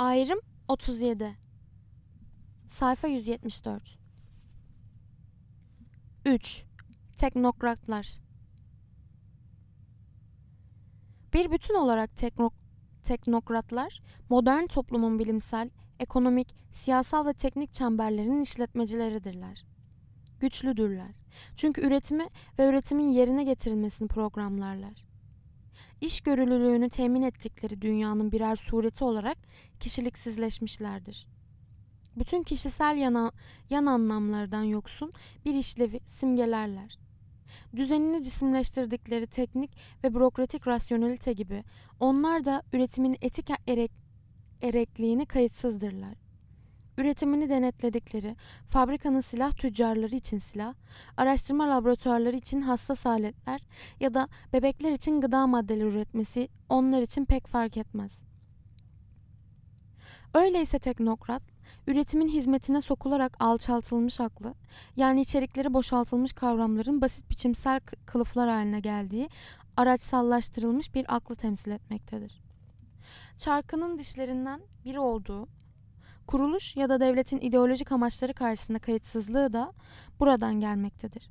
Ayrım 37. Sayfa 174. 3. Teknokratlar. Bir bütün olarak teknokratlar, modern toplumun bilimsel, ekonomik, siyasal ve teknik çemberlerinin işletmecileridirler. Güçlüdürler. Çünkü üretimi ve üretimin yerine getirilmesini programlarlar. İşgörülülüğünü temin ettikleri dünyanın birer sureti olarak kişiliksizleşmişlerdir. Bütün kişisel yan anlamlardan yoksun bir işlevi simgelerler. Düzenini cisimleştirdikleri teknik ve bürokratik rasyonelite gibi onlar da üretimin etik erekliğini kayıtsızdırlar. Üretimini denetledikleri fabrikanın silah tüccarları için silah, araştırma laboratuvarları için hassas aletler ya da bebekler için gıda maddeleri üretmesi onlar için pek fark etmez. Öyleyse teknokrat, üretimin hizmetine sokularak alçaltılmış aklı, yani içerikleri boşaltılmış kavramların basit biçimsel kılıflar haline geldiği, araçsallaştırılmış bir aklı temsil etmektedir. Çarkının dişlerinden biri olduğu, kuruluş ya da devletin ideolojik amaçları karşısında kayıtsızlığı da buradan gelmektedir.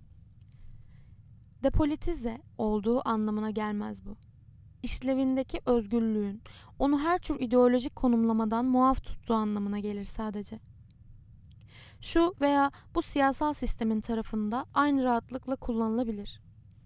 Depolitize olduğu anlamına gelmez bu. İşlevindeki özgürlüğün onu her tür ideolojik konumlamadan muaf tuttuğu anlamına gelir sadece. Şu veya bu siyasal sistemin tarafında aynı rahatlıkla kullanılabilir.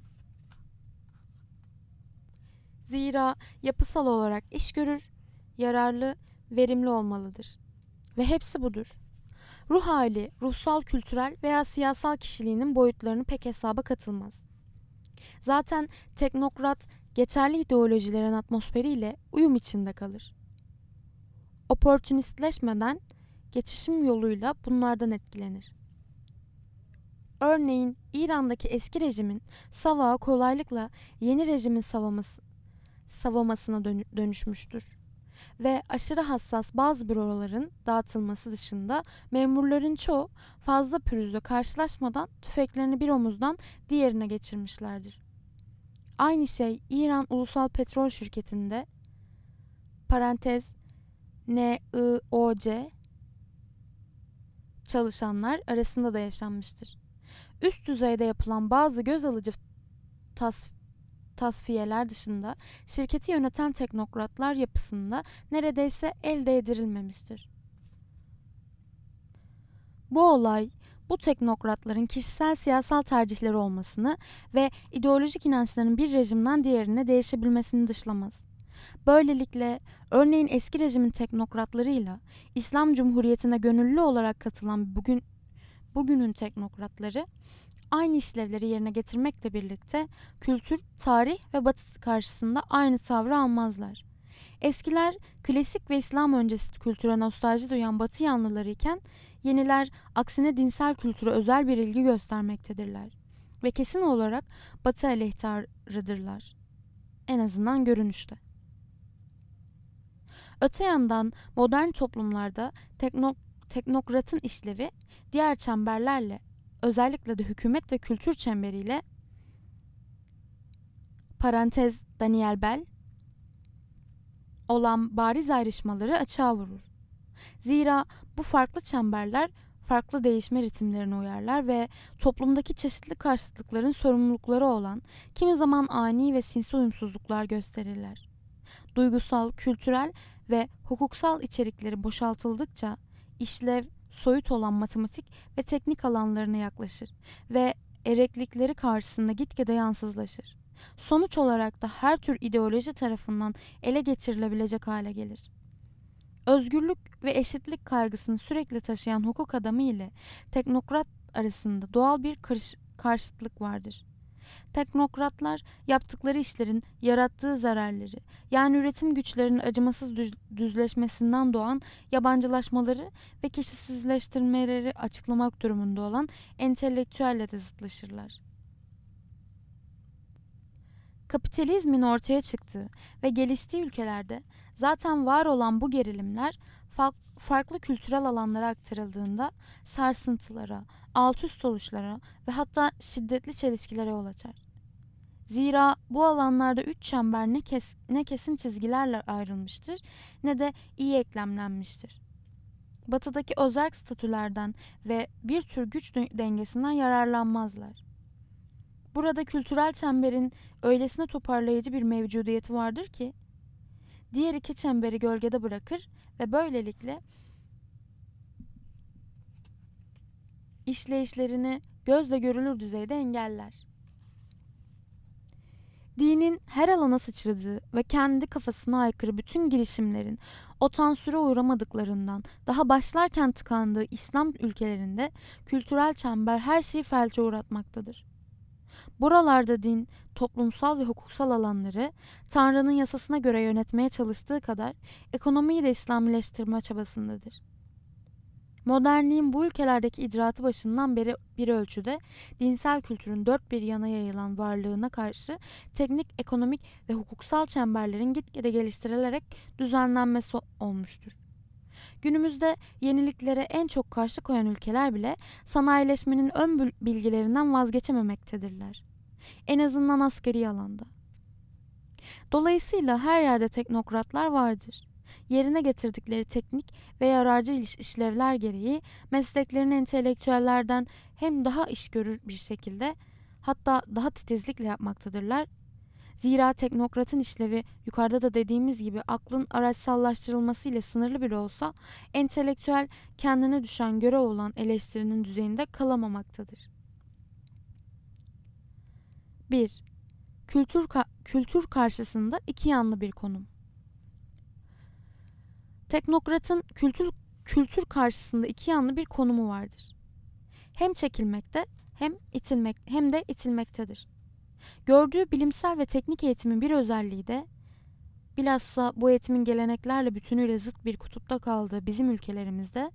Zira yapısal olarak iş görür, yararlı, verimli olmalıdır. Ve hepsi budur. Ruh hali, ruhsal, kültürel veya siyasal kişiliğinin boyutlarını pek hesaba katılmaz. Zaten teknokrat geçerli ideolojilerin atmosferiyle uyum içinde kalır. Oportunistleşmeden geçişim yoluyla bunlardan etkilenir. Örneğin İran'daki eski rejimin savağı kolaylıkla yeni rejimin savunmasına dönüşmüştür. Ve aşırı hassas bazı büroların dağıtılması dışında memurların çoğu fazla pürüzle karşılaşmadan tüfeklerini bir omuzdan diğerine geçirmişlerdir. Aynı şey İran Ulusal Petrol Şirketi'nde parantez NIOC çalışanlar arasında da yaşanmıştır. Üst düzeyde yapılan bazı göz alıcı tasfiyeler dışında şirketi yöneten teknokratlar yapısında neredeyse el değdirilmemiştir. Bu olay, bu teknokratların kişisel siyasal tercihleri olmasını ve ideolojik inançlarının bir rejimden diğerine değişebilmesini dışlamaz. Böylelikle örneğin eski rejimin teknokratlarıyla İslam Cumhuriyeti'ne gönüllü olarak katılan bugünün teknokratları aynı işlevleri yerine getirmekle birlikte kültür, tarih ve batı karşısında aynı tavrı almazlar. Eskiler klasik ve İslam öncesi kültüre nostalji duyan batı yanlıları iken yeniler aksine dinsel kültüre özel bir ilgi göstermektedirler ve kesin olarak batı aleyhtarıdırlar. En azından görünüşte. Öte yandan modern toplumlarda teknokratın işlevi diğer çemberlerle, özellikle de hükümet ve kültür çemberiyle parantez Daniel Bell olan bariz ayrışmaları açığa vurur. Zira bu farklı çemberler farklı değişme ritimlerine uyarlar ve toplumdaki çeşitli karşıtlıkların sorumlulukları olan kimi zaman ani ve sinsi uyumsuzluklar gösterirler. Duygusal, kültürel ve hukuksal içerikleri boşaltıldıkça işlev, soyut olan matematik ve teknik alanlarına yaklaşır ve ereklikleri karşısında gitgide yansızlaşır. Sonuç olarak da her tür ideoloji tarafından ele geçirilebilecek hale gelir. Özgürlük ve eşitlik kaygısını sürekli taşıyan hukuk adamı ile teknokrat arasında doğal bir karşıtlık vardır. Teknokratlar yaptıkları işlerin yarattığı zararları, yani üretim güçlerinin acımasız düzleşmesinden doğan yabancılaşmaları ve kişisizleştirmeleri açıklamak durumunda olan entelektüelle de zıtlaşırlar. Kapitalizmin ortaya çıktığı ve geliştiği ülkelerde zaten var olan bu gerilimler farklı kültürel alanlara aktarıldığında sarsıntılara, alt üst oluşlara ve hatta şiddetli çelişkilere yol açar. Zira bu alanlarda üç çember ne kesin çizgilerle ayrılmıştır ne de iyi eklemlenmiştir. Batıdaki özerk statülerden ve bir tür güç dengesinden yararlanmazlar. Burada kültürel çemberin öylesine toparlayıcı bir mevcudiyeti vardır ki, diğer iki çemberi gölgede bırakır ve böylelikle işleyişlerini gözle görülür düzeyde engeller. Dinin her alana sıçradığı ve kendi kafasına aykırı bütün girişimlerin o tansüre uğramadıklarından daha başlarken tıkandığı İslam ülkelerinde kültürel çember her şeyi felçe uğratmaktadır. Buralarda din, toplumsal ve hukuksal alanları Tanrı'nın yasasına göre yönetmeye çalıştığı kadar ekonomiyi de İslamileştirme çabasındadır. Modernliğin bu ülkelerdeki icraatı başından beri bir ölçüde dinsel kültürün dört bir yana yayılan varlığına karşı teknik, ekonomik ve hukuksal çemberlerin gitgide geliştirilerek düzenlenmesi olmuştur. Günümüzde yeniliklere en çok karşı koyan ülkeler bile sanayileşmenin ön bilgilerinden vazgeçememektedirler. En azından askeri alanda. Dolayısıyla her yerde teknokratlar vardır. Yerine getirdikleri teknik ve yararcı işlevler gereği mesleklerini entelektüellerden hem daha iş görür bir şekilde, hatta daha titizlikle yapmaktadırlar. Zira teknokratın işlevi yukarıda da dediğimiz gibi aklın araçsallaştırılması ile sınırlı bile olsa entelektüel kendine düşen görev olan eleştirinin düzeyinde kalamamaktadır. 1. Kültür karşısında iki yanlı bir konum. Teknokratın kültür karşısında iki yanlı bir konumu vardır. Hem çekilmekte hem de itilmektedir. Gördüğü bilimsel ve teknik eğitimin bir özelliği de, bilhassa bu eğitimin geleneklerle bütünüyle zıt bir kutupta kaldığı bizim ülkelerimizde,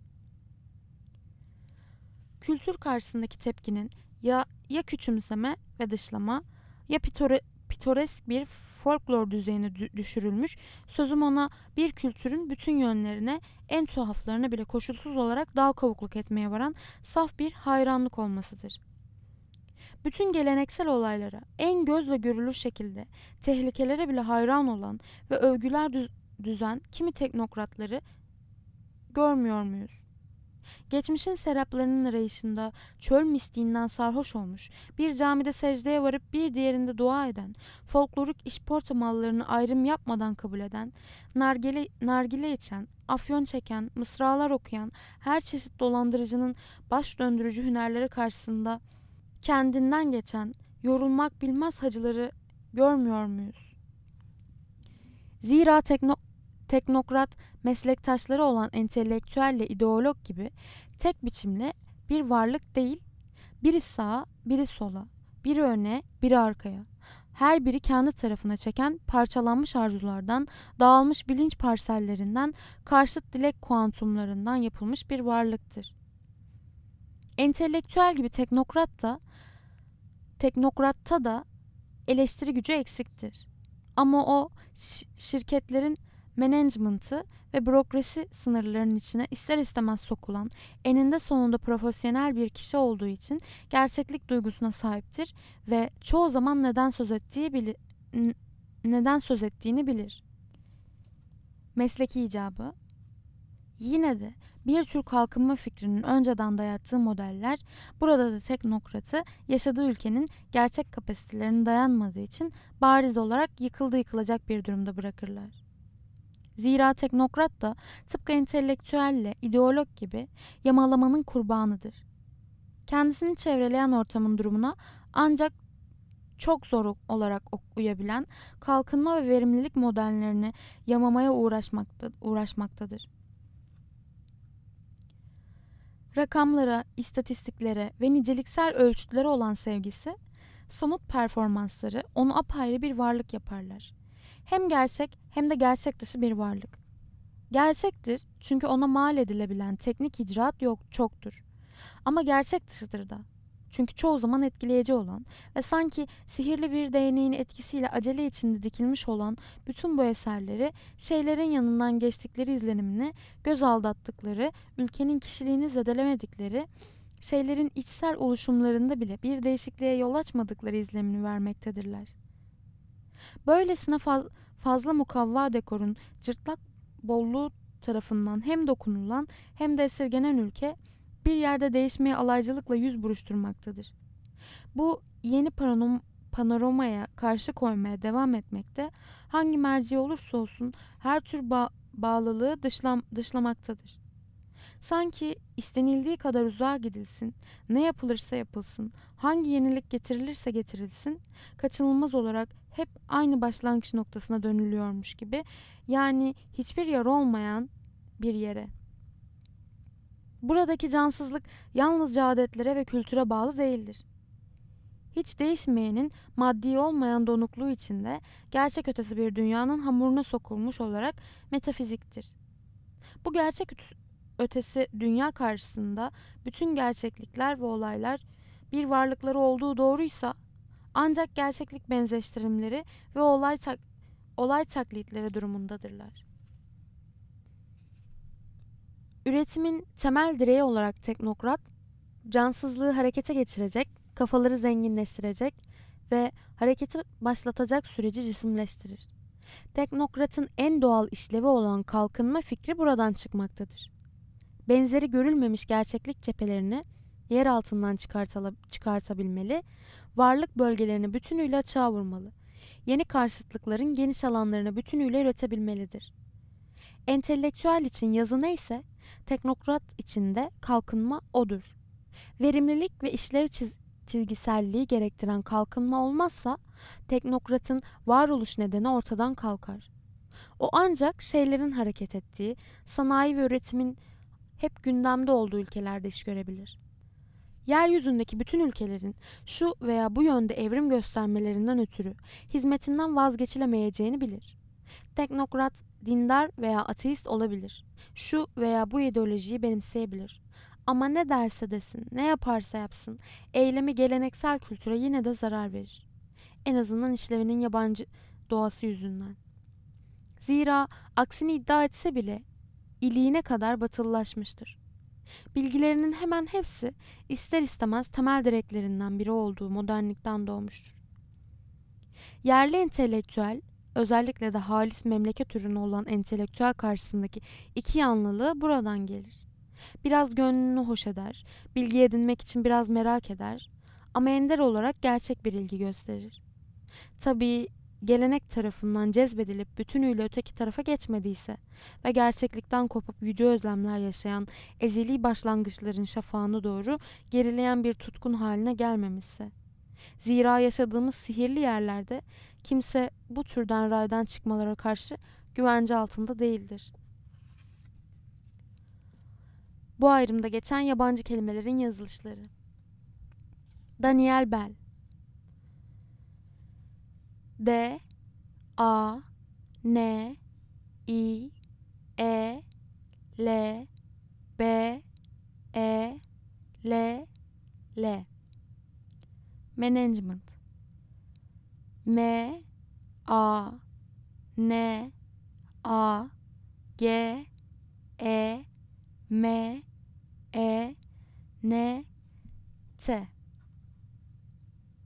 kültür karşısındaki tepkinin ya küçümseme ve dışlama ya pitoresk bir folklor düzeyine düşürülmüş, sözüm ona bir kültürün bütün yönlerine, en tuhaflarına bile koşulsuz olarak dal kavukluk etmeye varan saf bir hayranlık olmasıdır. Bütün geleneksel olaylara en gözle görülür şekilde tehlikelere bile hayran olan ve övgüler düzen kimi teknokratları görmüyor muyuz? Geçmişin seraplarının arayışında çöl mistiğinden sarhoş olmuş, bir camide secdeye varıp bir diğerinde dua eden, folklorik işporta mallarını ayrım yapmadan kabul eden, nargile içen, afyon çeken, mısralar okuyan her çeşit dolandırıcının baş döndürücü hünerleri karşısında kendinden geçen, yorulmak bilmez hacıları görmüyor muyuz? Zira teknokrat meslektaşları olan entelektüelle ideolog gibi tek biçimli bir varlık değil, biri sağa, biri sola, biri öne, biri arkaya. Her biri kendi tarafına çeken parçalanmış arzulardan, dağılmış bilinç parsellerinden, karşıt dilek kuantumlarından yapılmış bir varlıktır. Entelektüel gibi teknokratta da eleştiri gücü eksiktir. Ama o şirketlerin management'ı ve bürokrasi sınırlarının içine ister istemez sokulan, eninde sonunda profesyonel bir kişi olduğu için gerçeklik duygusuna sahiptir ve çoğu zaman neden söz ettiğini bilir. Mesleki icabı, yine de bir tür kalkınma fikrinin önceden dayattığı modeller burada da teknokratı yaşadığı ülkenin gerçek kapasitelerine dayanmadığı için bariz olarak yıkılacak bir durumda bırakırlar. Zira teknokrat da tıpkı entelektüelle, ideolog gibi yamalamanın kurbanıdır. Kendisini çevreleyen ortamın durumuna ancak çok zor olarak uyabilen kalkınma ve verimlilik modellerini yamamaya uğraşmaktadır. Rakamlara, istatistiklere ve niceliksel ölçütlere olan sevgisi, somut performansları onu apayrı bir varlık yaparlar. Hem gerçek hem de gerçek dışı bir varlık. Gerçektir çünkü ona mal edilebilen teknik icraat çoktur. Ama gerçek dışıdır da. Çünkü çoğu zaman etkileyici olan ve sanki sihirli bir değneğin etkisiyle acele içinde dikilmiş olan bütün bu eserleri, şeylerin yanından geçtikleri izlenimini, göz aldattıkları, ülkenin kişiliğini zedelemedikleri, şeylerin içsel oluşumlarında bile bir değişikliğe yol açmadıkları izlenimini vermektedirler. Böylesine fazla mukavva dekorun cırtlak bolluğu tarafından hem dokunulan hem de esirgenen ülke bir yerde değişmeye alaycılıkla yüz buruşturmaktadır. Bu yeni panoramaya karşı koymaya devam etmekte, hangi merci olursa olsun her tür bağlılığı dışlamaktadır. Sanki istenildiği kadar uzağa gidilsin, ne yapılırsa yapılsın, hangi yenilik getirilirse getirilsin, kaçınılmaz olarak hep aynı başlangıç noktasına dönülüyormuş gibi, yani hiçbir yer olmayan bir yere. Buradaki cansızlık yalnızca adetlere ve kültüre bağlı değildir. Hiç değişmeyenin maddi olmayan donukluğu içinde gerçek ötesi bir dünyanın hamuruna sokulmuş olarak metafiziktir. Bu gerçek ötesi dünya karşısında bütün gerçeklikler ve olaylar bir varlıkları olduğu doğruysa ancak gerçeklik benzeştirimleri ve olay taklitleri durumundadırlar. Üretimin temel direği olarak teknokrat, cansızlığı harekete geçirecek, kafaları zenginleştirecek ve hareketi başlatacak süreci cisimleştirir. Teknokratın en doğal işlevi olan kalkınma fikri buradan çıkmaktadır. Benzeri görülmemiş gerçeklik cephelerini yer altından çıkartabilmeli, varlık bölgelerini bütünüyle açığa vurmalı, yeni karşıtlıkların geniş alanlarını bütünüyle üretebilmelidir. Entelektüel için yazı neyse, teknokrat için de kalkınma odur. Verimlilik ve işlev çizgiselliği gerektiren kalkınma olmazsa, teknokratın varoluş nedeni ortadan kalkar. O ancak şeylerin hareket ettiği, sanayi ve üretimin hep gündemde olduğu ülkelerde iş görebilir. Yeryüzündeki bütün ülkelerin şu veya bu yönde evrim göstermelerinden ötürü hizmetinden vazgeçilemeyeceğini bilir. Teknokrat, dindar veya ateist olabilir. Şu veya bu ideolojiyi benimseyebilir. Ama ne derse desin, ne yaparsa yapsın, eylemi geleneksel kültüre yine de zarar verir. En azından işlevinin yabancı doğası yüzünden. Zira aksini iddia etse bile iliğine kadar batılılaşmıştır. Bilgilerinin hemen hepsi ister istemez temel direklerinden biri olduğu modernlikten doğmuştur. Yerli entelektüel, özellikle de halis memleket ürünü olan entelektüel karşısındaki iki yanlılığı buradan gelir. Biraz gönlünü hoş eder, bilgi edinmek için biraz merak eder ama ender olarak gerçek bir ilgi gösterir. Tabii gelenek tarafından cezbedilip bütünüyle öteki tarafa geçmediyse ve gerçeklikten kopup yüce özlemler yaşayan ezeli başlangıçların şafağına doğru gerileyen bir tutkun haline gelmemişse. Zira yaşadığımız sihirli yerlerde kimse bu türden raydan çıkmalara karşı güvence altında değildir. Bu ayrımda geçen yabancı kelimelerin yazılışları. Daniel Bell. D A N I E L B E L L. Management. M A N A G E M E N T.